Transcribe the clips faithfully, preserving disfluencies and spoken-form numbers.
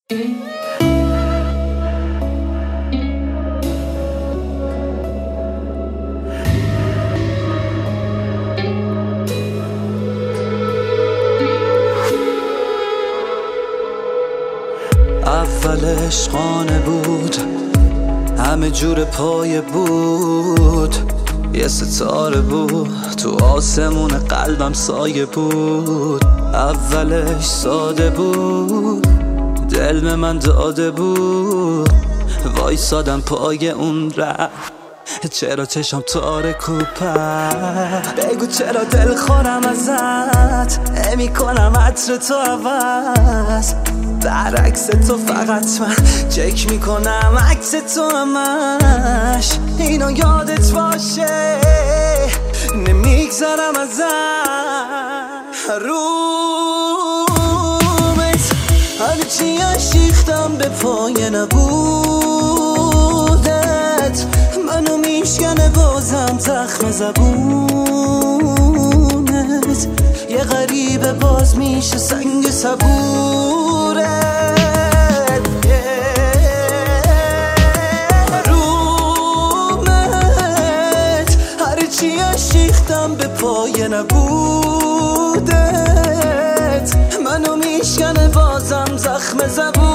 اول عشقانه بود، همه جور پایه بود، یه ستاره بود تو آسمون قلبم سایه بود. اولش ساده بود، دل به من داده بود، وایسادم پای اون ره. چرا چشم تارک و پر، بگو چرا دل خورم ازت، نمی کنم عطر تو عوض، برعکس تو فقط من چک میکنم عکس تو همش. اینو یادت باشه نمیگذرم ازت، رومت هرچی اشیختم به پای نبودت، منو میشکنه بازم زخم زبونت، یه غریبه باز میشه سنگ صبورت. رومت هرچی اشیختم به پای نبودت، منو میشکنه بازم زخم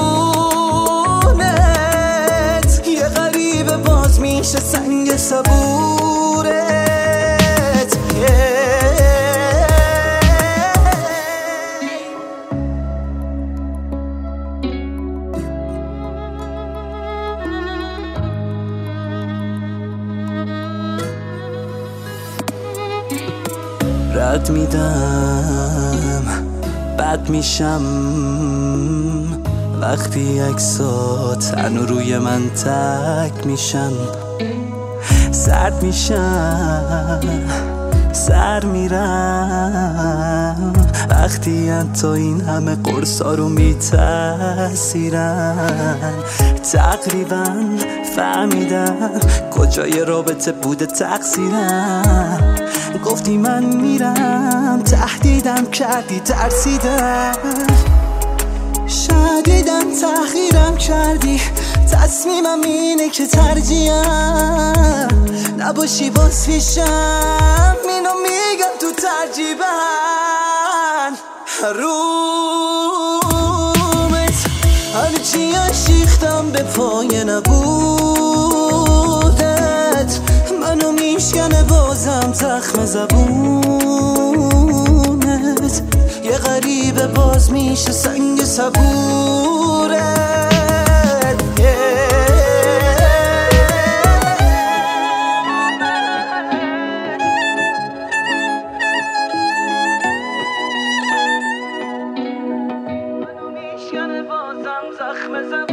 زبونت، یه غریبه باز میشه سنگ صبورت. رد میدم بد میشم وقتی عکسات تنو روی من تک میشن، سرد میشم سر میرم وقتی انتا این همه قرصا رو میتاثیرن. تقریبا فهمیدم کجای رابطه بوده تقصیرم، گفتی من میرم تهدیدم کردی ترسیدم، شدیدم تحقیرم کردی، تصمیمم اینه که ترجیحم نباشی باز پیشم، اینو میگم تو ترجیبن. رومت هرچی اشیختم به پای نبودت، منو میشکنه بازم زخم زبونت، یه غریبه باز میشه سنگ صبورت. منو میشکنه بازم زخم زبونت.